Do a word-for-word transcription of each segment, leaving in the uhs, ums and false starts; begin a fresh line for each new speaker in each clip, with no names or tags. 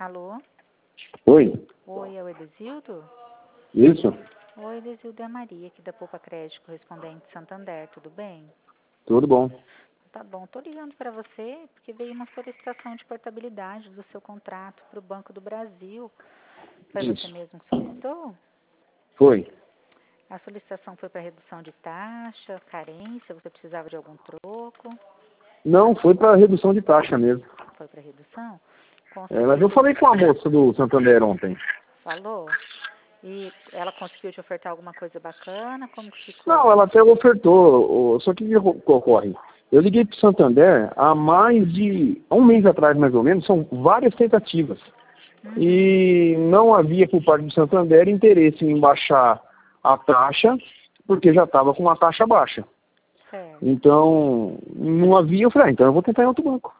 Alô?
Oi,
Oi, é o Edesildo?
isso?
Oi, Edesildo, é a Maria, aqui da Poupa Crédito, correspondente de Santander, tudo bem?
Tudo bom.
Tá bom, tô ligando para você porque veio uma solicitação de portabilidade do seu contrato para o Banco do Brasil. Foi você
Isso.
mesmo que solicitou?
Foi.
A solicitação foi para redução de taxa, carência, você precisava de algum troco?
Não, foi para redução de taxa mesmo.
Foi para redução?
É, mas
Conseguiu
eu
te...
falei com a moça do Santander ontem.
Falou? E ela conseguiu te ofertar alguma coisa bacana? Como que
Não,
ficou?
ela até ofertou, o- só que o que oco- ocorre? Eu liguei para o Santander há mais de há um mês atrás, mais ou menos, são várias tentativas.
Uhum.
E não havia por parte do Santander interesse em baixar a taxa, porque já estava com uma taxa baixa.
Certo.
Então, não havia, eu falei, ah, então eu vou tentar em outro banco.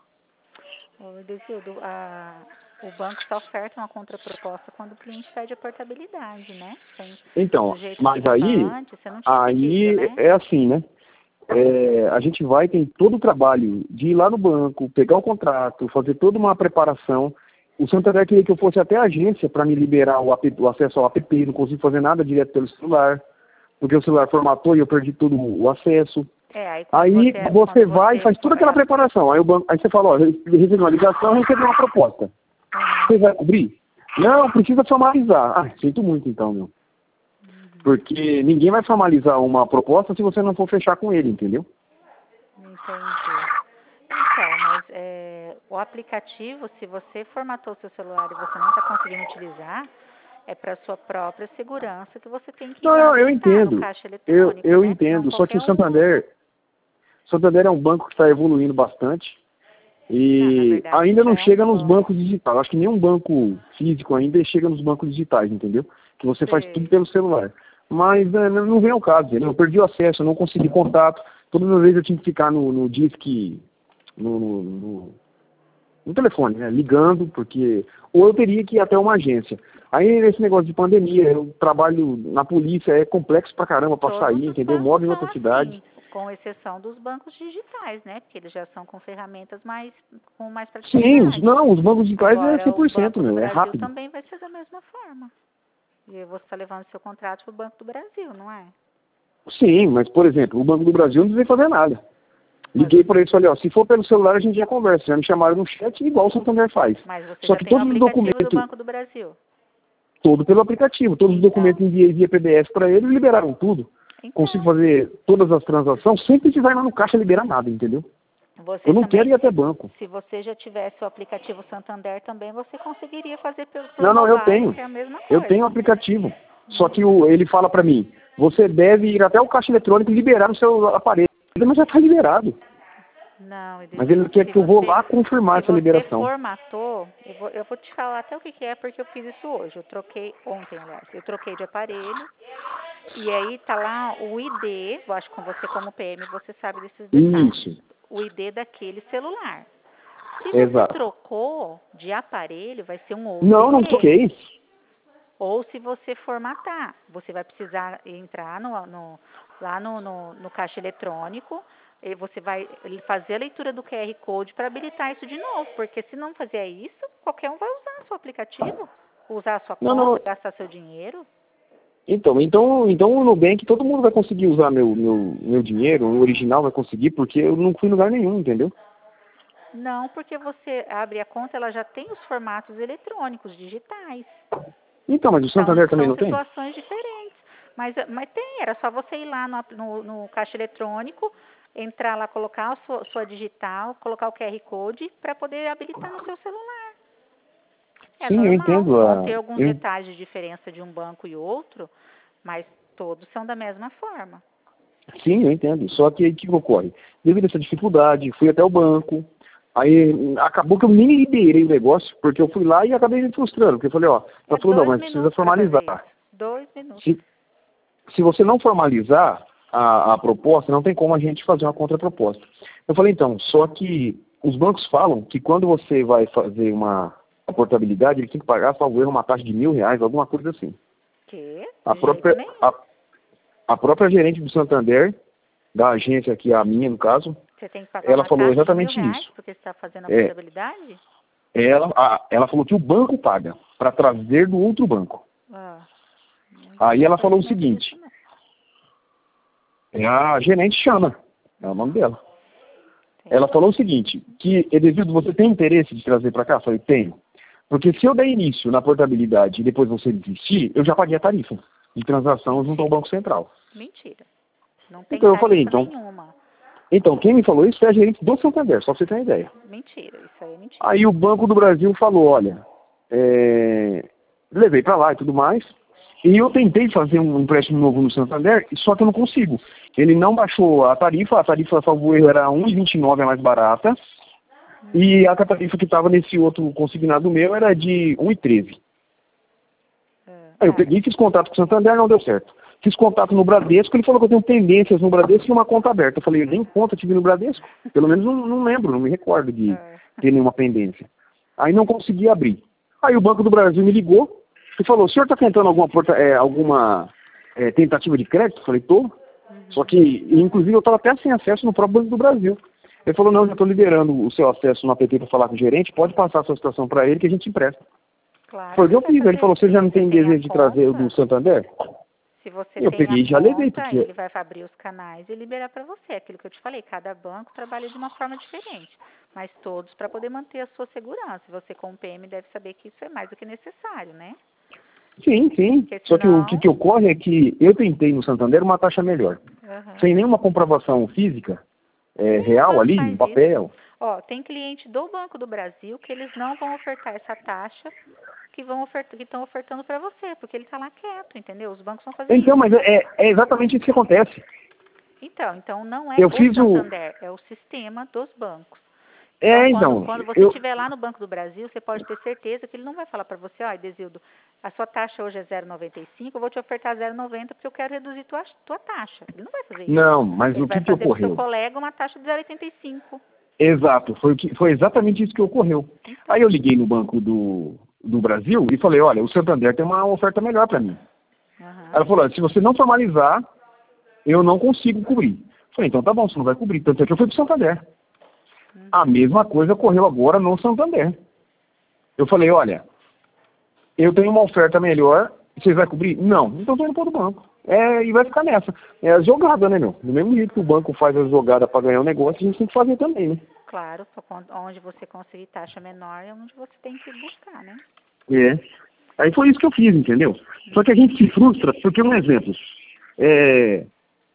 Ô, Desildo, a, o banco só oferta uma contraproposta quando o cliente pede a portabilidade, né? Sem,
Então,
do jeito que
mas
estava
aí,
antes, você não tinha pedido,
aí
né?
é assim, né? É, a gente vai, tem todo o trabalho de ir lá no banco, pegar o contrato, fazer toda uma preparação. O Santander queria que eu fosse até a agência para me liberar o, app, o acesso ao app, não consigo fazer nada direto pelo celular, porque o celular formatou e eu perdi todo o acesso.
É, aí quando
Aí
você,
você
quando
vai e
você
faz toda aquela
é,
preparação. Aí, o banco, aí você fala, ó, recebi uma ligação, recebi uma proposta.
uhum,
Você vai cobrir? Não, precisa formalizar. Ah, sinto muito então, meu.
uhum,
Porque ninguém vai formalizar uma proposta se você não for fechar com ele, entendeu?
entendi. Então, mas é, o aplicativo, se você formatou seu celular e você não está conseguindo utilizar, é para sua própria segurança que você tem que ir
Não,
lá
não, eu
habilitar no
entendo.
caixa
Eu,
eletrônico,
eu
né? Não
entendo. Só que
qualquer
o
um usa.
Santander, Santander é um banco que está evoluindo bastante
Não, na
e
verdade
ainda
já
não
é um
chega nos
banco.
bancos digitais. Acho que nenhum banco físico ainda chega nos bancos digitais, entendeu? Que você faz tudo
Sei.
pelo celular. Mas né, não vem ao caso, entendeu? Eu perdi o acesso, eu não consegui contato. Todas as vezes eu tinha que ficar no, no disque, no, no, no, no telefone, né? Ligando, porque... Ou eu teria que ir até uma agência. Aí nesse negócio de pandemia, eu trabalho na polícia, é complexo pra caramba pra
Todos
sair,
os
entendeu? Eu
bancos
moro em
são
outra cidade.
assim, com exceção dos bancos digitais, né? Porque eles já são com ferramentas mais com mais
Sim, os,
praticidade.
não, os bancos digitais é
Agora,
cem
o
por cento,
Banco do
meu, é
Brasil
rápido.
também vai ser da mesma forma. E você está levando seu contrato para o Banco do Brasil, não é?
Sim, mas, por exemplo, o Banco do Brasil não precisa fazer nada.
Mas
Liguei
você,
para eles e falei, ó, se for pelo celular a gente já conversa. Já me chamaram no chat igual o Santander faz.
mas você
Só
já
que
tem o
todos os
aplicativo do
documentos,
Banco do Brasil.
todo pelo aplicativo, todos os
Então,
documentos enviei via P D F para eles, liberaram tudo. Consigo
então,
fazer todas as transações sem precisar ir lá no caixa liberar nada, entendeu?
você
Eu não quero
também,
ir até banco.
se você já tivesse o aplicativo Santander também, você conseguiria fazer pelo, pelo
Não, não, eu
mobile,
tenho.
que é a mesma
Eu
coisa.
tenho o aplicativo. Só que
Uhum.
o, ele fala para mim, você deve ir até o caixa eletrônico e liberar no seu aparelho. Mas já está liberado.
Não,
Mas ele
Edesildo,
quer
se
que eu vou
você,
lá confirmar
se
essa
você
liberação.
formatou, eu vou, eu vou te falar até o que, que é, porque eu fiz isso hoje. Eu troquei, ontem, aliás, eu troquei de aparelho, e aí tá lá o I D, eu acho que com você como P M você sabe desses detalhes,
Isso,
o I D daquele celular. Se você
exato.
trocou de aparelho, vai ser um outro
Não, não
I D.
toquei.
Ou se você formatar, você vai precisar entrar no, no- lá no, no, no caixa eletrônico e você vai fazer a leitura do Q R Code para habilitar isso de novo, porque se não fazer isso, qualquer um vai usar seu aplicativo, usar a sua
Não,
conta,
não.
gastar seu dinheiro.
Então, então, então o Nubank, todo mundo vai conseguir usar meu, meu, meu dinheiro, o original vai conseguir, porque eu não fui em lugar nenhum, entendeu?
Não, porque você abre a conta, ela já tem os formatos eletrônicos, digitais.
Então, mas o
São,
Santander também
são
não tem?
situações diferentes. Mas, mas tem, era só você ir lá no, no, no caixa eletrônico, entrar lá, colocar a sua, sua digital, colocar o Q R Code para poder habilitar no seu celular. É
Sim, eu
normal,
entendo.
vão
A,
ter alguns
eu,
detalhes de diferença de um banco e outro, mas todos são da mesma forma.
sim, eu entendo. Só que aí o que ocorre? Devido a essa dificuldade, fui até o banco, aí acabou que eu nem liberei o negócio, porque eu fui lá e acabei me frustrando, porque eu falei, ó,
É
ela falou, não,
dois
mas precisa
minutos para fazer isso.
formalizar.
Dois minutos.
Se, se você não formalizar a, a proposta, não tem como a gente fazer uma contraproposta. Eu falei, então, só que os bancos falam que quando você vai fazer uma, uma portabilidade, ele tem que pagar, salvo erro, uma taxa de mil reais, alguma coisa assim.
Que?
A
De jeito
própria,
nenhum.
a, a própria gerente do Santander, da agência aqui, a minha no caso,
Você tem que pagar
ela
uma
falou
taxa de mil
exatamente
reais
isso.
porque você está fazendo a
É,
portabilidade?
Ela, a, ela falou que o banco paga para trazer do outro banco.
Ah,
Aí ela falou o seguinte, é a gerente chama, é o nome dela. Ela falou o seguinte, que, Edevildo, você tem interesse de trazer para cá? Eu falei, tenho. Porque se eu der início na portabilidade e depois você desistir, eu já paguei a tarifa de transação junto ao Banco Central.
Mentira. Não tem
Então eu
tarifa
falei, então,
nenhuma.
então quem me falou isso foi a gerente do Santander, só pra você ter uma ideia.
Mentira, isso aí é mentira.
Aí o Banco do Brasil falou, olha, é... levei para lá e tudo mais, e eu tentei fazer um empréstimo novo no Santander, só que eu não consigo. Ele não baixou a tarifa, a tarifa, salvo erro, era um real e vinte e nove centavos a mais barata, e a tarifa que estava nesse outro consignado meu era de um real e treze centavos.
É.
Aí eu peguei e fiz contato com o Santander, não deu certo. Fiz contato no Bradesco, ele falou que eu tenho pendências no Bradesco e uma conta aberta. Eu falei, eu nem conta tive no Bradesco. Pelo menos não, não lembro, não me recordo de
É.
ter nenhuma pendência. Aí não consegui abrir. Aí o Banco do Brasil me ligou e falou, o senhor está tentando alguma, porta, é, alguma é, tentativa de crédito? Eu falei, tô. Uhum. Só que, inclusive, eu estava até sem acesso no próprio Banco do Brasil. Ele falou, não, já estou liberando o seu acesso no app para falar com o gerente, pode passar a sua situação para ele que a gente empresta.
Claro.
Foi o que eu
Você vai
fiz. Ele
fazer
falou, você já não
isso,
tem
você tem a
desejo de trazer o do
conta?
Santander?
Se você
Eu
tem
peguei
a
e já levei,
conta,
porque...
ele vai abrir os canais e liberar para você. Aquilo que eu te falei, cada banco trabalha de uma forma diferente, mas todos para poder manter a sua segurança. Você, como P M, deve saber que isso é mais do que necessário, né?
Sim, sim.
Porque
Só que o que,
senão...
que ocorre é que eu tentei no Santander uma taxa melhor.
Uhum.
Sem nenhuma comprovação física, é,
Sim,
real
banco
ali,
faz
no papel.
isso. Ó, tem cliente do Banco do Brasil que eles não vão ofertar essa taxa que vão ofertar, que estão ofertando para você, porque ele está lá quieto, entendeu? Os bancos vão fazer
Então,
isso.
mas é, é exatamente isso que acontece.
Então, então não é
Eu
o
fiz o...
Santander, é o sistema dos bancos. Então,
É,
quando,
então,
quando você
eu...
estiver lá no Banco do Brasil, você pode ter certeza que ele não vai falar para você, ó, Desildo, a sua taxa hoje é zero vírgula noventa e cinco, eu vou te ofertar zero vírgula noventa porque eu quero reduzir tua, tua taxa. Ele não vai fazer isso.
Não, mas
Ele
o
vai
que que
fazer para o seu
ocorreu?
colega uma taxa de zero vírgula oitenta e cinco.
Exato, foi, o que, foi exatamente isso que ocorreu.
Então.
Aí eu liguei no Banco do, do Brasil e falei, olha, o Santander tem uma oferta melhor para mim.
Uhum.
Ela falou, se você não formalizar, eu não consigo cobrir. Eu falei, então tá bom, você não vai cobrir. Tanto é que eu fui pro Santander.
Uhum.
A mesma coisa ocorreu agora no Santander. Eu falei, olha, eu tenho uma oferta melhor, vocês vão cobrir? Não, então tô indo para o banco. É, e vai ficar nessa. É a jogada, né, meu? Do mesmo jeito que o banco faz a jogada para ganhar o negócio, a gente tem que fazer também, né?
Claro, onde você conseguir taxa menor é onde você tem que buscar, né?
É. Aí foi isso que eu fiz, entendeu? Só que a gente se frustra, porque um exemplo, é...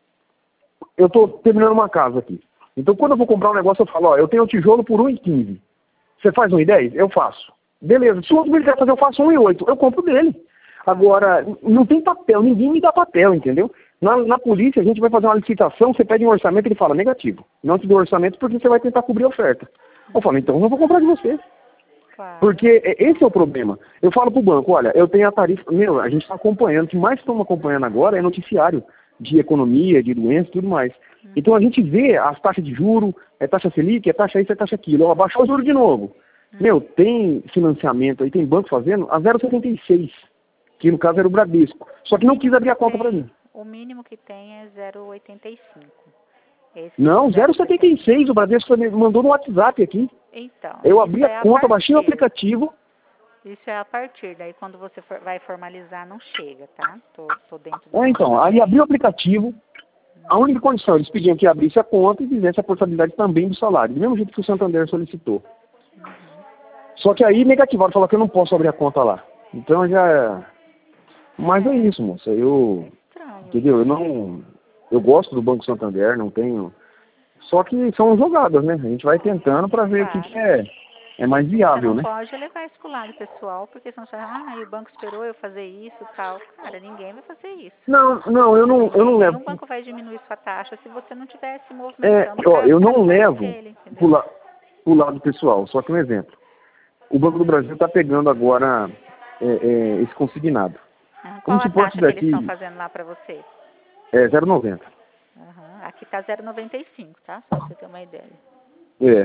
eu tô terminando uma casa aqui. Então quando eu vou comprar um negócio, eu falo, ó, eu tenho o tijolo por um real e quinze. Você faz um real e dez? Eu faço. Beleza, se o outro me quer fazer, eu faço um real e oito. Eu compro dele. Agora, não tem papel, ninguém me dá papel, entendeu? Na, na polícia, a gente vai fazer uma licitação, você pede um orçamento, ele fala negativo. Não te dou orçamento porque você vai tentar cobrir a oferta. Eu falo, então eu não vou comprar de você.
Claro.
Porque esse é o problema. Eu falo pro banco, olha, eu tenho a tarifa... Meu, a gente está acompanhando, o que mais estamos acompanhando agora é noticiário de economia, de doença e tudo mais. Hum. Então a gente vê as taxas de juro, é taxa Selic, é taxa isso, é taxa aquilo. Ó, baixou o juro de novo. Hum. Meu, tem financiamento aí, tem banco fazendo a zero vírgula setenta e seis. Que no caso era o Bradesco. Só que não quis abrir a conta para mim.
O mínimo que tem é zero vírgula oitenta e cinco. Esse
não, zero vírgula setenta e seis. O Bradesco mandou no WhatsApp aqui.
Então.
Eu abri a
é
conta,
a
baixei o aplicativo.
Isso é a partir. Daí quando você for, vai formalizar, não chega, tá? Tô, tô dentro do
É, então, aí abri o aplicativo. A única condição, eles pediam que abrisse a conta e fizesse a portabilidade também do salário. Do mesmo jeito que o Santander solicitou. Uhum. Só que aí negativaram, falaram que eu não posso abrir a conta lá. Então já... Mas é isso, moça. Eu,
Estranho.
entendeu? Eu não, eu gosto do Banco Santander, não tenho. Só que são jogadas, né? A gente vai tentando para ver
Claro.
o que, que é, é mais viável,
né? Você não
né?
pode levar isso pro lado pessoal, porque senão você vai, ah, o banco esperou eu fazer isso, tal. Cara, ninguém vai fazer isso.
Não, não, eu não, eu não levo.
Nenhum banco vai diminuir sua taxa se você não estiver se
É,
movimentando.
ó,
pra,
eu
pra
não levo
dele,
pro, la, pro lado pessoal. Só que um exemplo. O Banco do Brasil está pegando agora é, é, esse consignado.
Uhum.
Como
Qual
se
a
fosse
taxa
daqui,
que eles estão fazendo lá para você?
É zero vírgula noventa.
Uhum. Aqui tá zero vírgula noventa e cinco, tá? Só pra você ter uma ideia.
É.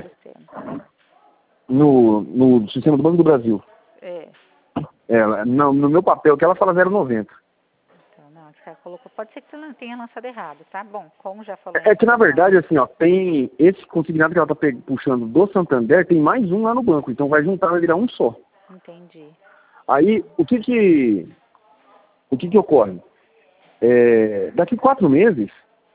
No, no sistema do Banco do Brasil.
É.
É, no, no meu papel que ela fala zero vírgula noventa.
Então, não, aqui tá colocou. Pode ser que você tenha lançado errado, tá? Bom, como já falou...
É que, na verdade, assim, ó, tem esse consignado que ela tá puxando do Santander, tem mais um lá no banco. Então vai juntar, vai virar um só.
Entendi.
Aí, o que que... O que que ocorre? É, daqui quatro meses,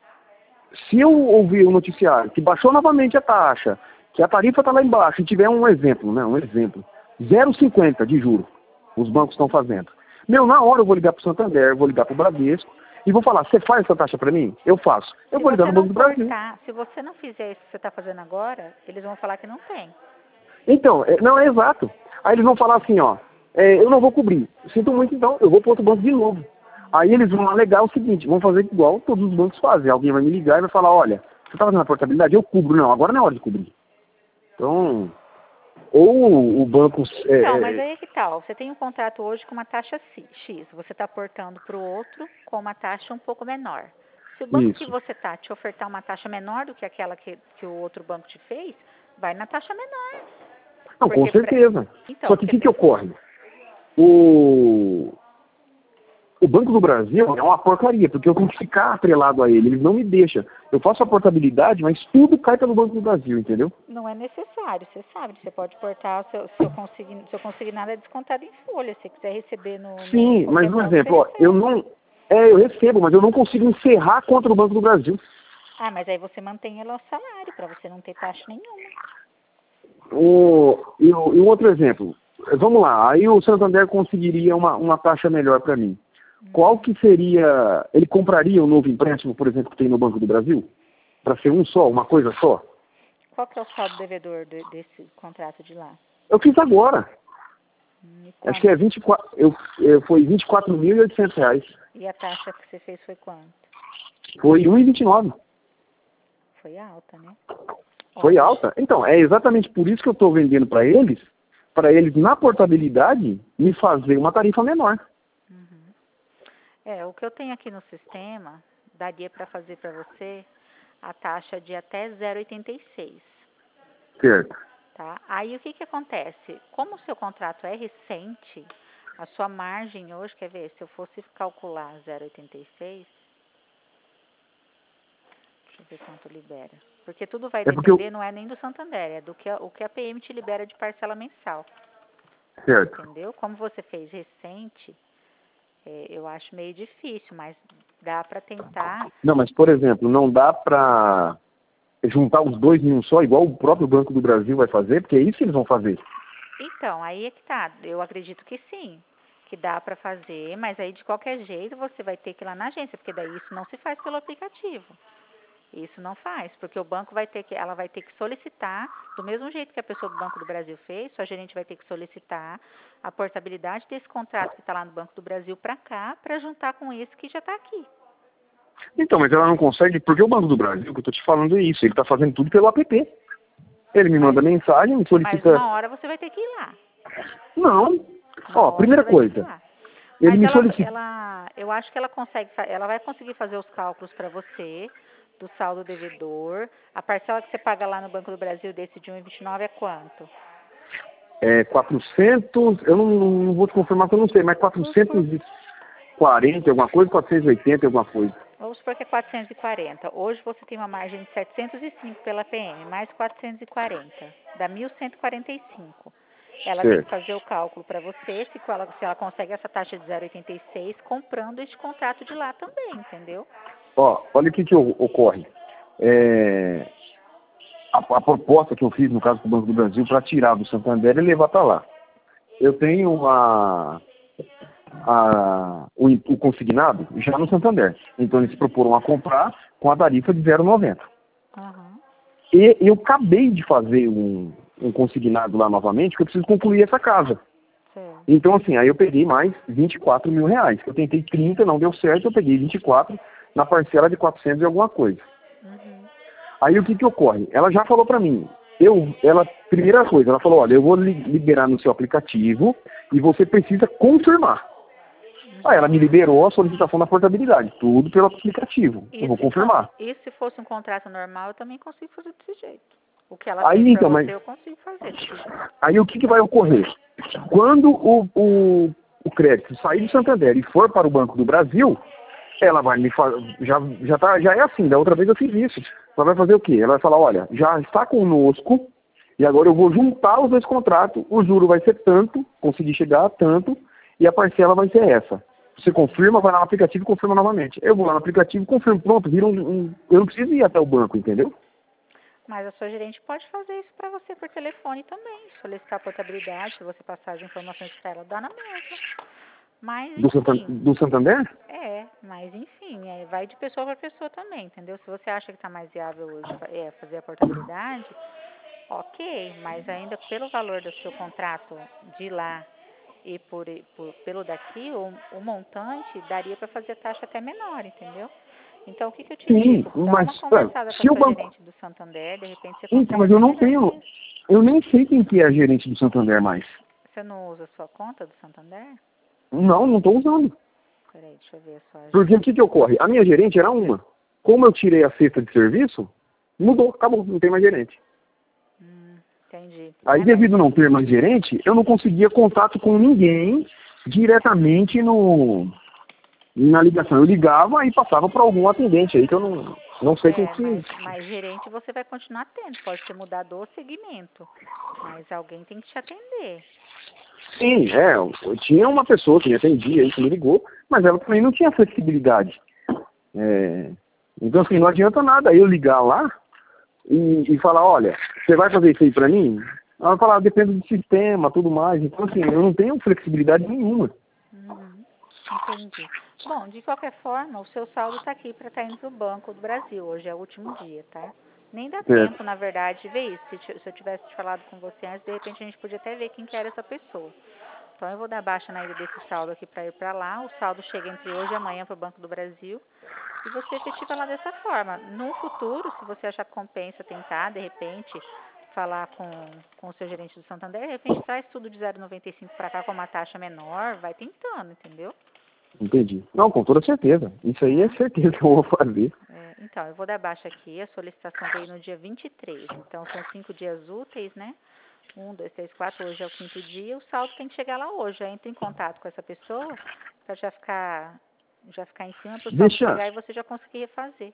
se eu ouvir o noticiário que baixou novamente a taxa, que a tarifa está lá embaixo, e tiver um exemplo, né, um exemplo, zero vírgula cinquenta de juro, os bancos estão fazendo. Meu, na hora eu vou ligar para o Santander, vou ligar para o Bradesco, e vou falar, você faz essa taxa para mim? Eu faço. Eu
Se
vou ligar
você
no
não
Banco do Brasil.
cortar, se você não fizer isso que você está fazendo agora, eles vão falar que não tem.
Então, é, não, é exato. Aí eles vão falar assim, ó, é, eu não vou cobrir. Sinto muito então, eu vou para outro banco de novo. Aí eles vão alegar o seguinte, vão fazer igual todos os bancos fazem. Alguém vai me ligar e vai falar, olha, você está fazendo a portabilidade? Eu cubro. Não, agora não é hora de cobrir. Então, ou o banco... É,
Então, mas aí é que tal? Você tem um contrato hoje com uma taxa X, você está aportando para o outro com uma taxa um pouco menor. Se o banco
isso.
que você está te ofertar uma taxa menor do que aquela que, que o outro banco te fez, vai na taxa menor.
Não,
Porque
com certeza.
Pra... Então,
Só que o
porque...
que, que ocorre? O... O Banco do Brasil é uma porcaria, porque eu tenho que ficar atrelado a ele, eles não me deixam. Eu faço a portabilidade, mas tudo cai pelo Banco do Brasil, entendeu?
Não é necessário, você sabe, você pode portar, o seu, seu, consign, seu consignado é descontado em folha, se você quiser receber no...
Sim,
no
mas, por
banco,
exemplo, ó, eu não... É, eu recebo, mas eu não consigo encerrar contra o Banco do Brasil.
Ah, mas aí você mantém ela ao salário, para você não ter taxa nenhuma.
O, e, o, e um outro exemplo, vamos lá, aí o Santander conseguiria uma, uma taxa melhor para mim. Qual que seria, ele compraria um novo empréstimo, por exemplo, que tem no Banco do Brasil? Para ser um só, uma coisa só?
Qual que é o saldo devedor de, desse contrato de lá?
Eu fiz agora.
Hum,
Acho que é vinte e quatro, eu, eu, foi vinte e quatro mil e oitocentos reais.
E a taxa que você fez foi quanto?
Foi um vírgula vinte e nove.
Foi alta, né?
Foi
Ó,
alta? Então, é exatamente por isso que eu estou vendendo para eles, para eles, na portabilidade, me fazer uma tarifa menor.
Uhum. É, o que eu tenho aqui no sistema, daria para fazer para você a taxa de até zero vírgula oitenta e seis.
Certo.
Tá? Aí o que que acontece? Como o seu contrato é recente, a sua margem hoje, quer ver, se eu fosse calcular zero vírgula oitenta e seis, deixa eu ver quanto libera. Porque tudo vai
É porque
depender,
eu...
não é nem do Santander, é do que a, o que a P M te libera de parcela mensal.
Certo.
Entendeu? Como você fez recente, é, eu acho meio difícil, mas dá para tentar.
Não, mas, por exemplo, não dá para juntar os dois em um só, igual o próprio Banco do Brasil vai fazer, porque é isso que eles vão fazer.
Então, aí é que tá. Eu acredito que sim, que dá para fazer, mas aí de qualquer jeito você vai ter que ir lá na agência, porque daí isso não se faz pelo aplicativo. Isso não faz, porque o banco vai ter que, ela vai ter que solicitar, do mesmo jeito que a pessoa do Banco do Brasil fez, sua gerente vai ter que solicitar a portabilidade desse contrato que está lá no Banco do Brasil para cá, para juntar com esse que já está aqui.
Então, mas ela não consegue, porque o Banco do Brasil, que eu estou te falando é isso, ele está fazendo tudo pelo app. Ele me manda
Mas,
mensagem, me
mas
solicita...
uma hora você vai ter que ir lá.
Não.
Uma
Ó,
hora
primeira
você vai ter que ir
coisa,
lá.
ele
Mas
me
ela,
solicita...
ela, eu acho que ela consegue, fa- ela vai conseguir fazer os cálculos para você, do saldo devedor. A parcela que você paga lá no Banco do Brasil desse de um vírgula vinte e nove é quanto?
É quatrocentos, eu não, não vou te confirmar que eu não sei, mas quatrocentos e quarenta alguma coisa, quatrocentos e oitenta alguma coisa.
Vamos supor que é quatrocentos e quarenta. Hoje você tem uma margem de setecentos e cinco pela P M, mais quatrocentos e quarenta, dá mil cento e quarenta e cinco. Ela tem que
Certo.
fazer o cálculo para você, se ela, se ela consegue essa taxa de zero vírgula oitenta e seis, comprando este contrato de lá também, entendeu?
Ó, olha o que, que o- ocorre. É, a, a proposta que eu fiz, no caso do Banco do Brasil, para tirar do Santander e levar para lá. Eu tenho a, a, o, o consignado já no Santander. Então eles proporam a comprar com a tarifa de zero vírgula noventa.
Uhum.
E eu acabei de fazer um, um consignado lá novamente, que eu preciso concluir essa casa.
Certo.
Então, assim, aí eu peguei mais vinte e quatro mil reais. Eu tentei trinta, não deu certo, eu peguei vinte e quatro na parcela de quatrocentos e alguma coisa.
Uhum.
Aí o que que ocorre? Ela já falou pra mim, eu, ela, primeira coisa, ela falou, olha, eu vou li- liberar no seu aplicativo e você precisa confirmar. Aí ela me liberou a solicitação da portabilidade, tudo pelo aplicativo.
E
Eu vou
se,
confirmar.
for, e se fosse um contrato normal, eu também consigo fazer desse jeito. O que ela
Aí
fez pra
então,
você,
mas
eu consigo fazer desse jeito.
aí o que que vai ocorrer? Quando o, o, o crédito sair do Santander e for para o Banco do Brasil, ela vai me fazer, já, já, tá, já é assim, da outra vez eu fiz isso. Ela vai fazer o quê? Ela vai falar, olha, já está conosco, e agora eu vou juntar os dois contratos, o juro vai ser tanto, conseguir chegar a tanto, e a parcela vai ser essa. Você confirma, vai lá no aplicativo e confirma novamente. Eu vou lá no aplicativo, confirmo, pronto, vira um, um... Eu não preciso ir até o banco, entendeu?
Mas a sua gerente pode fazer isso para você por telefone também. Solicitar a portabilidade, se você passar as informações para ela, dá na mesma. Mas,
Do, Santan...
enfim.
do Santander?
É, mas enfim, é, vai de pessoa para pessoa também, entendeu? Se você acha que está mais viável hoje é, fazer a portabilidade, ok, mas ainda pelo valor do seu contrato de lá e por, por pelo daqui, o, o montante daria para fazer a taxa até menor, entendeu? Então, o que, que eu te
Sim,
digo? Dá
mas
uma conversada com a
se o
sua
banco...
gerente do Santander, de repente você
Então,
consegue
mas eu
até
não
melhor
tenho...
preço.
Eu nem sei quem que é a gerente do Santander mais.
Você não usa a sua conta do Santander?
Não, não estou usando.
Peraí, deixa eu ver a sua
Porque
agenda.
o que, que ocorre? A minha gerente era uma. Como eu tirei a cesta de serviço, mudou, acabou, não tem mais gerente.
Hum, entendi.
Aí,
É, mas
devido a não ter mais gerente, eu não conseguia contato com ninguém diretamente no, na ligação. Eu ligava e passava para algum atendente aí, que eu não, não sei quem
É,
que...
mas, mas gerente você vai continuar tendo, pode ser mudado o segmento, mas alguém tem que te atender.
Sim, é, eu, eu tinha uma pessoa que me atendia aí, que me ligou, mas ela também não tinha flexibilidade. É, então, assim, não adianta nada eu ligar lá e, e falar, olha, você vai fazer isso aí pra mim? Ela vai falar, ah, depende do sistema, tudo mais. Então, assim, eu não tenho flexibilidade nenhuma.
Uhum, entendi. Bom, de qualquer forma, o seu saldo está aqui para estar indo para o Banco do Brasil. Hoje é o último dia, tá? Nem dá
Certo.
tempo, na verdade, de ver isso. Se, ti- se eu tivesse te falado com você antes, de repente a gente podia até ver quem que era essa pessoa. Então eu vou dar baixa na ida desse saldo aqui para ir para lá. O saldo chega entre hoje e amanhã para o Banco do Brasil. E você efetiva lá dessa forma. No futuro, se você achar que compensa tentar, de repente, falar com, com o seu gerente do Santander, de repente traz tudo de zero vírgula noventa e cinco para cá com uma taxa menor, vai tentando, entendeu?
Entendi. Não, com toda certeza. Isso aí é
Tá?
certeza que eu vou fazer.
É, então, eu vou dar baixa aqui, a solicitação veio no dia vinte e três, então são cinco dias úteis, né? Um, dois, três, quatro, hoje é o quinto dia, o saldo tem que chegar lá hoje. Já entra em contato com essa pessoa para já ficar, já ficar em cima para o saldo
Deixa,
chegar e você já conseguir refazer.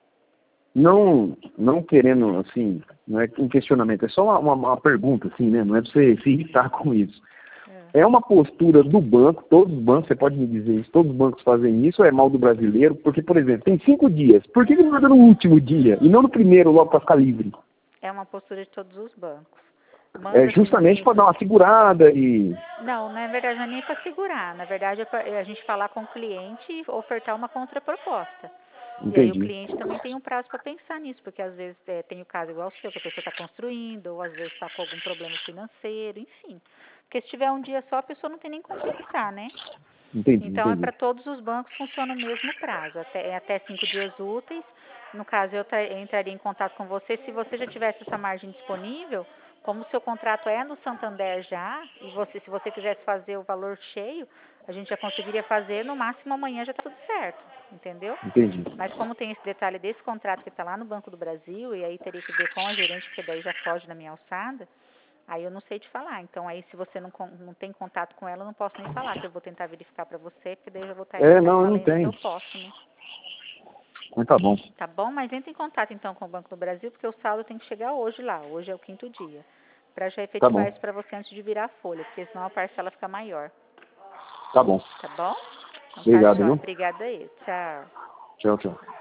não, não querendo, assim, não é um questionamento, é só uma, uma, uma pergunta, assim, né? Não é pra você se irritar com isso.
É.
É uma postura do banco, todos os bancos, você pode me dizer isso, todos os bancos fazem isso, ou é mal do brasileiro? Porque, por exemplo, tem cinco dias, por que que não manda no último dia e não no primeiro, logo para ficar livre?
É uma postura de todos os bancos.
É
Manda-se no
justamente para dar
início.
uma segurada e...
Não, na verdade não é nem para segurar. Na verdade é para a gente falar com o cliente e ofertar uma contraproposta. E aí o
Entendi,
cliente também tem um prazo para pensar nisso, porque às vezes é, tem o caso igual o seu, que a pessoa está construindo, ou às vezes está com algum problema financeiro, enfim. Porque se tiver um dia só, a pessoa não tem nem como pensar, né?
entendi,
Então é
entendi.
para todos os bancos, funciona o mesmo prazo, até, é até cinco dias úteis. No caso, eu, tra- eu entraria em contato com você. Se você já tivesse essa margem disponível, como o seu contrato é no Santander já, e você, se você quisesse fazer o valor cheio, a gente já conseguiria fazer, no máximo amanhã já está tudo certo, entendeu?
Entendi.
Mas como tem esse detalhe desse contrato que está lá no Banco do Brasil, e aí teria que ver com a gerente, porque daí já foge da minha alçada, aí eu não sei te falar. Então aí se você não, con- não tem contato com ela, eu não posso nem falar, que eu vou tentar verificar para você, porque daí eu já vou estar
É, não, eu não
além do que eu
tenho.
posso, né?
Mas tá bom.
Tá bom? Mas entre em contato então com o Banco do Brasil, porque o saldo tem que chegar hoje lá. Hoje é o quinto dia. Para já
Tá
efetivar
bom.
isso para você antes de virar a folha, porque senão a parcela fica maior.
Tá bom.
Tá bom? Então tá,
Obrigado,
joia.
viu?
Obrigada aí. Tchau.
Tchau, tchau.